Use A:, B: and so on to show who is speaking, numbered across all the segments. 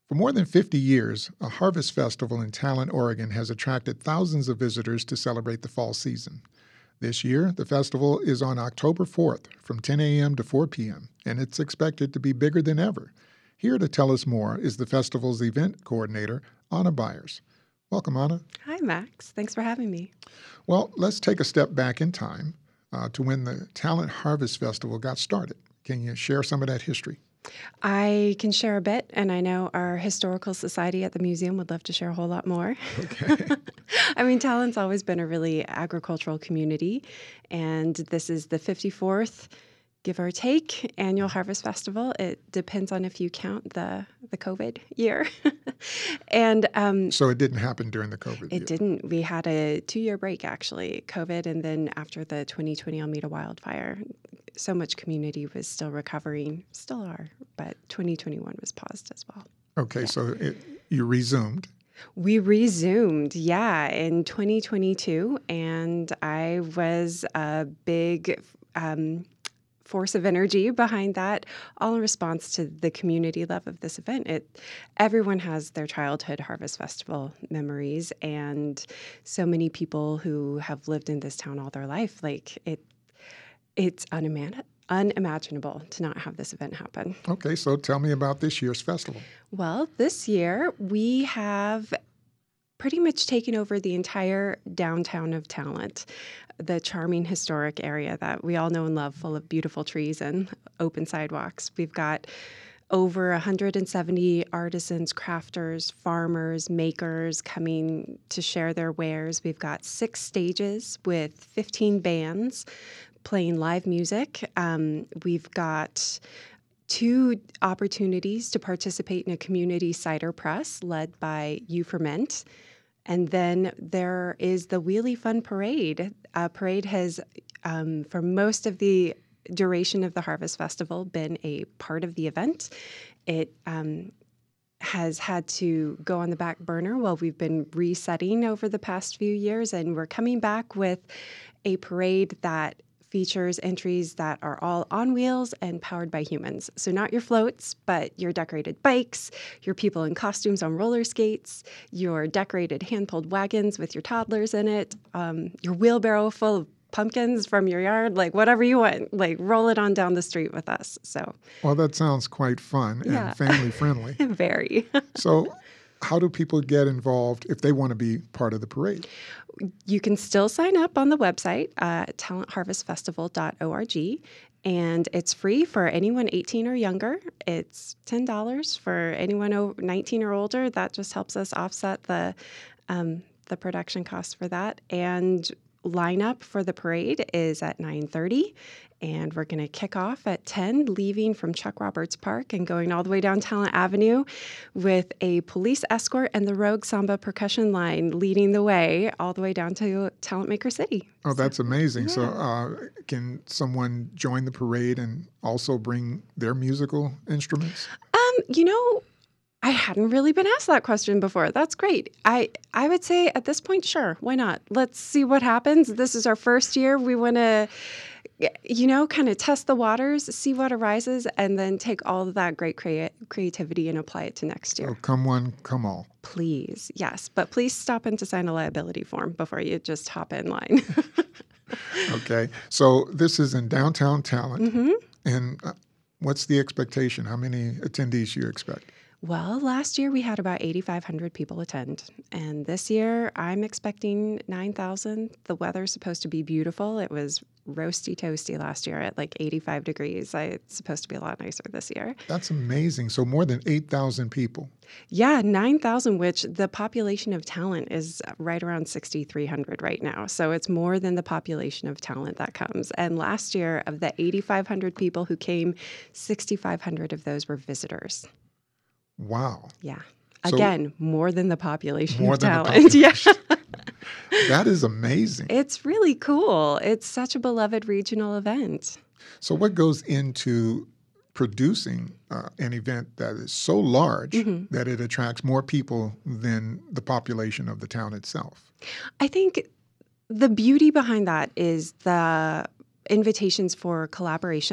A: For more than 50 years, a harvest festival in Talent, Oregon has attracted thousands of visitors to celebrate the fall season. This year, the festival is on October 4th from 10 a.m. to 4 p.m., and it's expected to be bigger than ever. Here to tell us more is the festival's event coordinator, Anna Byers. Welcome, Anna.
B: Hi, Max. Thanks for having me.
A: Well, let's take a step back in time to when the Talent Harvest Festival got started. Can you share some of that history?
B: I can share a bit, and I know our Historical Society at the museum would love to share a whole lot more.
A: Okay.
B: I mean, Talent's always been a really agricultural community, and this is the 54th, give or take, annual Harvest Festival. It depends on if you count the COVID year. And
A: So it didn't happen during the COVID year?
B: It didn't. We had a 2-year break, actually, COVID, and then after the 2020 Almeda wildfire, so much community was still recovering, still are, but 2021 was paused as well.
A: Okay,
B: Yeah.
A: so you resumed.
B: We resumed, in 2022, and I was a big force of energy behind that, all in response to the community love of this event. Everyone has their childhood Harvest Festival memories, and so many people who have lived in this town all their life, it's unimaginable to not have this event happen.
A: Okay, so tell me about this year's festival.
B: Well, this year we have pretty much taken over the entire downtown of Talent, the charming historic area that we all know and love, full of beautiful trees and open sidewalks. We've got over 170 artisans, crafters, farmers, makers coming to share their wares. We've got 6 stages with 15 bands playing live music. We've got 2 opportunities to participate in a community cider press led by You Ferment. And then there is the Wheelie Fun Parade. Parade has, for most of the duration of the Harvest Festival, been a part of the event. It has had to go on the back burner while we've been resetting over the past few years, and we're coming back with a parade that features entries that are all on wheels and powered by humans. So not your floats, but your decorated bikes, your people in costumes on roller skates, your decorated hand-pulled wagons with your toddlers in it, your wheelbarrow full of pumpkins from your yard, whatever you want, roll it on down the street with us. So,
A: Well, that sounds quite fun and family-friendly.
B: Very.
A: So how do people get involved if they want to be part of the parade?
B: You can still sign up on the website, talentharvestfestival.org, and it's free for anyone 18 or younger. It's $10 for anyone 19 or older. That just helps us offset the production costs for that. And lineup for the parade is at 9:30, and we're going to kick off at 10, leaving from Chuck Roberts Park and going all the way down Talent Avenue with a police escort and the Rogue Samba percussion line leading the way all the way down to Talent Maker City.
A: Oh, that's amazing.
B: Yeah.
A: So can someone join the parade and also bring their musical instruments?
B: I hadn't really been asked that question before. That's great. I would say at this point, sure, why not? Let's see what happens. This is our first year. We want to, kind of test the waters, see what arises, and then take all of that great creativity and apply it to next year.
A: So come one, come all.
B: Please, yes. But please stop in to sign a liability form before you just hop in line.
A: Okay. So this is in downtown Talent.
B: Mm-hmm.
A: And what's the expectation? How many attendees do you expect?
B: Well, last year we had about 8,500 people attend, and this year I'm expecting 9,000. The weather's supposed to be beautiful. It was roasty toasty last year at 85 degrees. It's supposed to be a lot nicer this year.
A: That's amazing. So more than 8,000 people.
B: Yeah, 9,000, which the population of Talent is right around 6,300 right now. So it's more than the population of Talent that comes. And last year, of the 8,500 people who came, 6,500 of those were visitors.
A: Wow.
B: Yeah.
A: So
B: Again, more than the population
A: more
B: of
A: than the
B: Talent.
A: population.
B: Yeah.
A: That is amazing.
B: It's really cool. It's such a beloved regional event.
A: So what goes into producing an event that is so large that it attracts more people than the population of the town itself?
B: I think the beauty behind that is the invitations for collaboration.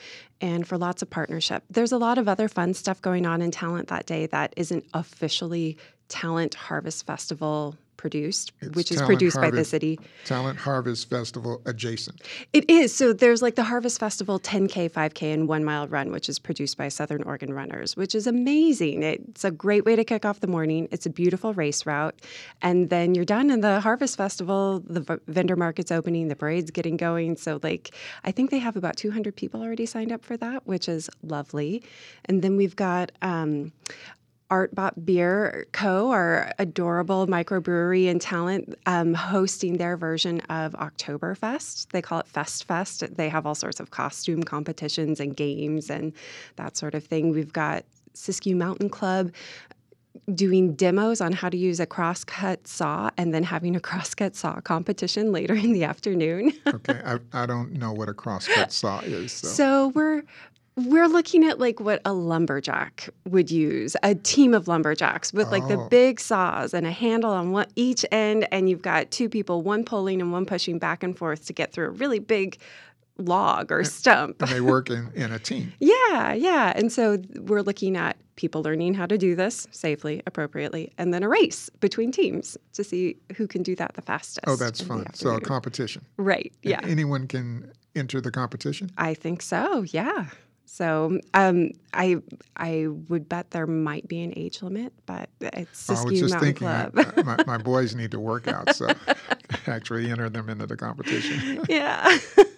B: and for lots of partnership. There's a lot of other fun stuff going on in Talent that day that isn't officially Talent Harvest Festival produced, which is produced by the city.
A: Talent Harvest Festival adjacent.
B: It is. So there's like the Harvest Festival 10K, 5K, and 1 mile run, which is produced by Southern Oregon Runners, which is amazing. It's a great way to kick off the morning. It's a beautiful race route. And then you're done in the Harvest Festival, the vendor market's opening, the parade's getting going. So like, I think they have about 200 people already signed up for that, which is lovely. And then we've got Artbot Beer Co., our adorable microbrewery in Talent, hosting their version of Oktoberfest. They call it Fest Fest. They have all sorts of costume competitions and games and that sort of thing. We've got Siskiyou Mountain Club doing demos on how to use a crosscut saw and then having a crosscut saw competition later in the afternoon.
A: Okay, I don't know what a crosscut saw is.
B: So we're looking at like what a lumberjack would use, a team of lumberjacks with like the big saws and a handle on each end, and you've got two people, one pulling and one pushing back and forth to get through a really big log or stump.
A: And they work in a team.
B: Yeah. And so we're looking at people learning how to do this safely, appropriately, and then a race between teams to see who can do that the fastest.
A: Oh, that's fun. So a competition.
B: Right, yeah.
A: And anyone can enter the competition?
B: I think so, yeah. So I would bet there might be an age limit, but it's Siskiyou Mountain Club.
A: My boys need to work out, so actually enter them into the competition.
B: Yeah.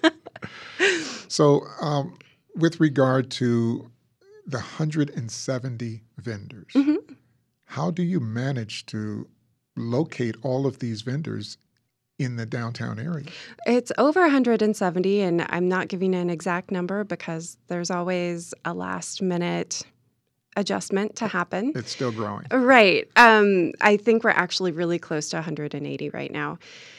A: So with regard to the 170 vendors, how do you manage to locate all of these vendors in the downtown area?
B: It's over 170, and I'm not giving an exact number because there's always a last-minute adjustment to happen.
A: It's still growing.
B: Right. I think we're actually really close to 180 right now.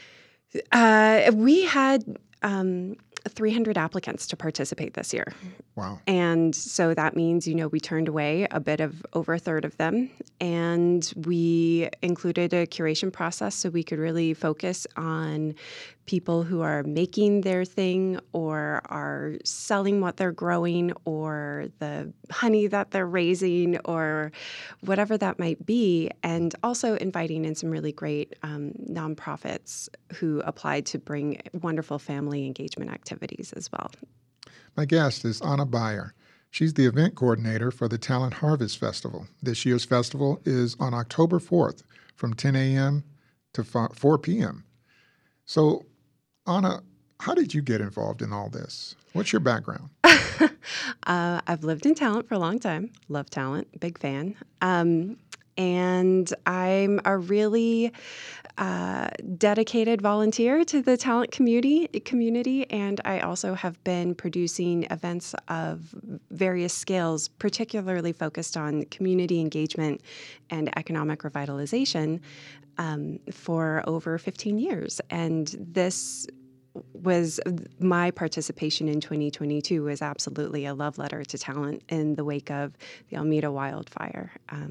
B: We had 300 applicants to participate this year.
A: Wow.
B: And so that means, we turned away over a third of them. And we included a curation process so we could really focus on people who are making their thing or are selling what they're growing or the honey that they're raising or whatever that might be. And also inviting in some really great nonprofits who applied to bring wonderful family engagement activities as well.
A: My guest is Anna Beyer. She's the event coordinator for the Talent Harvest Festival. This year's festival is on October 4th from 10 a.m. to 4 p.m. So, Anna, how did you get involved in all this? What's your background?
B: I've lived in Talent for a long time. Love Talent, big fan. And I'm a really dedicated volunteer to the Talent community, and I also have been producing events of various scales, particularly focused on community engagement and economic revitalization for over 15 years. And this was my participation in 2022 was absolutely a love letter to Talent in the wake of the Alameda wildfire.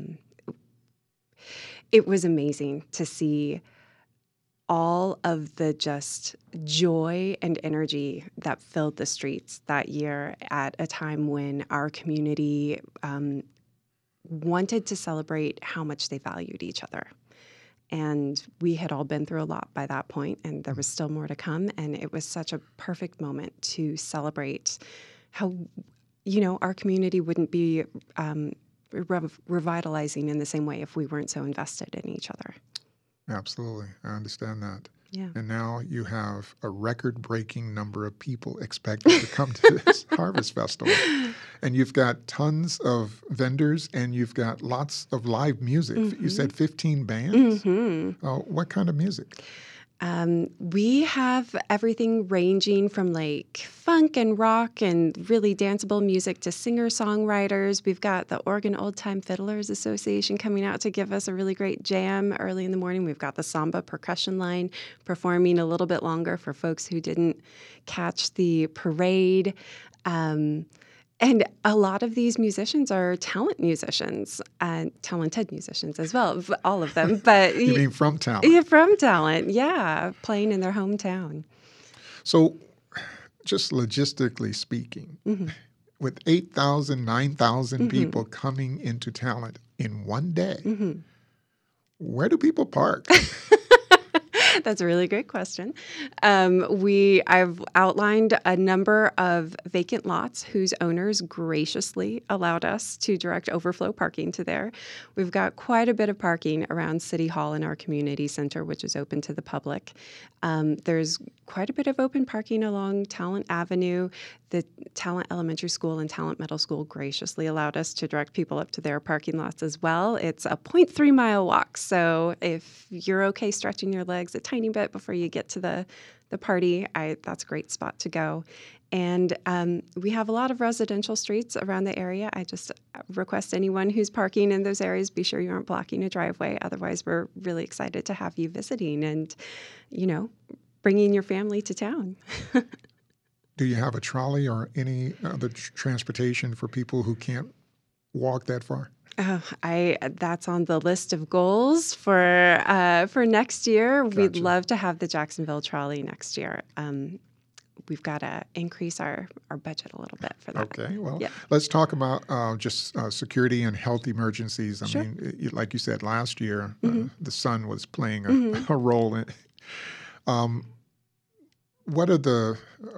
B: It was amazing to see all of the just joy and energy that filled the streets that year at a time when our community wanted to celebrate how much they valued each other. And we had all been through a lot by that point, and there was still more to come. And it was such a perfect moment to celebrate how, our community wouldn't be revitalizing in the same way if we weren't so invested in each other.
A: Absolutely. I understand that.
B: Yeah.
A: And now you have a record-breaking number of people expected to come to this Harvest Festival. And you've got tons of vendors and you've got lots of live music. You said 15 bands? What kind of music?
B: We have everything ranging from like funk and rock and really danceable music to singer-songwriters. We've got the Oregon Old Time Fiddlers Association coming out to give us a really great jam early in the morning. We've got the Samba percussion line performing a little bit longer for folks who didn't catch the parade. And a lot of these musicians are talented musicians as well, all of them. But
A: You mean from Talent?
B: Yeah, from Talent, yeah, playing in their hometown.
A: So just logistically speaking, with 8,000, 9,000 people coming into Talent in one day, where do people park?
B: That's a really great question. I've outlined a number of vacant lots whose owners graciously allowed us to direct overflow parking to there. We've got quite a bit of parking around City Hall in our community center, which is open to the public. There's quite a bit of open parking along Talent Avenue. The Talent Elementary School and Talent Middle School graciously allowed us to direct people up to their parking lots as well. It's a 0.3-mile walk, so if you're okay stretching your legs a tiny bit before you get to the party, that's a great spot to go. And we have a lot of residential streets around the area. I just request anyone who's parking in those areas, be sure you aren't blocking a driveway. Otherwise, we're really excited to have you visiting and, bringing your family to town.
A: Do you have a trolley or any other transportation for people who can't walk that far?
B: That's on the list of goals for next year. Gotcha. We'd love to have the Jacksonville trolley next year. We've got to increase our budget a little bit for that.
A: Okay, well, let's talk about just security and health emergencies. I mean, like you said, last year, the sun was playing a role in. What are the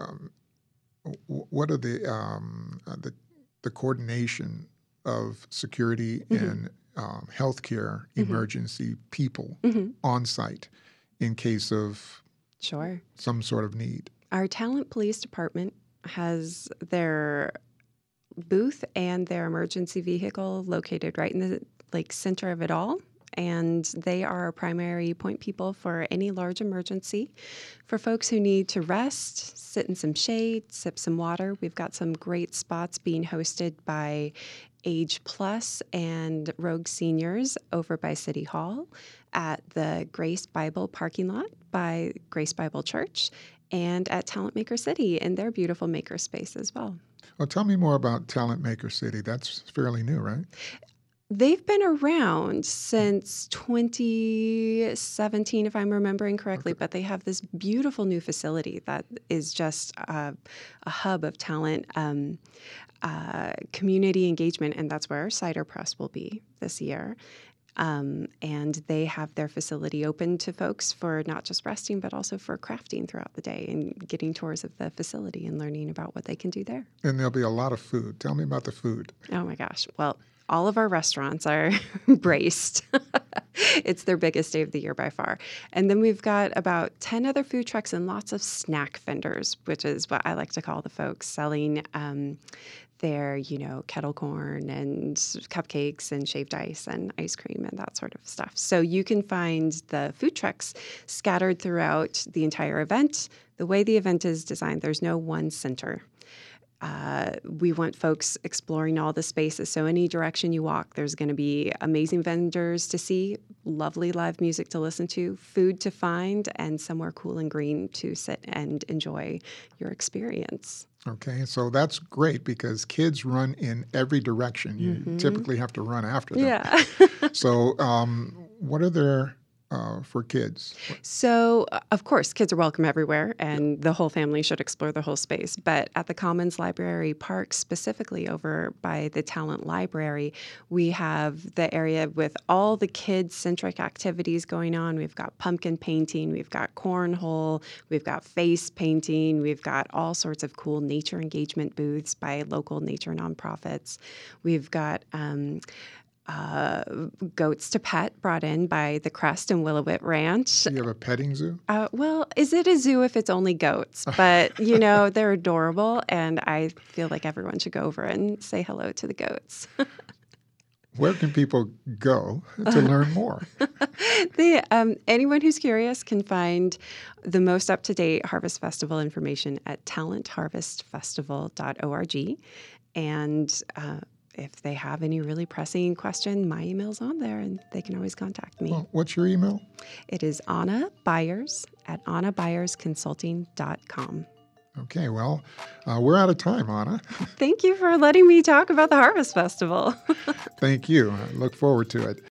A: coordination of security and healthcare emergency people on site in case of some sort of need?
B: Our Talent Police Department has their booth and their emergency vehicle located right in the center of it all. And they are our primary point people for any large emergency. For folks who need to rest, sit in some shade, sip some water, we've got some great spots being hosted by Age Plus and Rogue Seniors over by City Hall, at the Grace Bible parking lot by Grace Bible Church, and at Talent Maker City in their beautiful maker space as well.
A: Well, tell me more about Talent Maker City. That's fairly new, right?
B: They've been around since 2017, if I'm remembering correctly, but they have this beautiful new facility that is just a hub of talent, community engagement, and that's where our cider press will be this year. And they have their facility open to folks for not just resting, but also for crafting throughout the day and getting tours of the facility and learning about what they can do there.
A: And there'll be a lot of food. Tell me about the food.
B: Oh, my gosh. Well, all of our restaurants are braced. It's their biggest day of the year by far. And then we've got about 10 other food trucks and lots of snack vendors, which is what I like to call the folks selling their, kettle corn and cupcakes and shaved ice and ice cream and that sort of stuff. So you can find the food trucks scattered throughout the entire event. The way the event is designed, there's no one center. We want folks exploring all the spaces. So any direction you walk, there's going to be amazing vendors to see, lovely live music to listen to, food to find, and somewhere cool and green to sit and enjoy your experience.
A: Okay, so that's great because kids run in every direction. You typically have to run after them.
B: Yeah.
A: So what are there for kids?
B: So, of course, kids are welcome everywhere, and the whole family should explore the whole space. But at the Commons Library Park, specifically over by the Talent Library, we have the area with all the kids-centric activities going on. We've got pumpkin painting, we've got cornhole, we've got face painting, we've got all sorts of cool nature engagement booths by local nature nonprofits. We've got goats to pet brought in by the Crest and Willowit Ranch.
A: You have a petting zoo?
B: Well, is it a zoo if it's only goats? But, they're adorable, and I feel like everyone should go over and say hello to the goats.
A: Where can people go to learn more?
B: Anyone who's curious can find the most up-to-date Harvest Festival information at talentharvestfestival.org. And if they have any really pressing question, my email's on there, and they can always contact me.
A: Well, what's your email?
B: It is Anna Byers at annaByersConsulting.com.
A: Okay, well, we're out of time, Anna.
B: Thank you for letting me talk about the Harvest Festival.
A: Thank you. I look forward to it.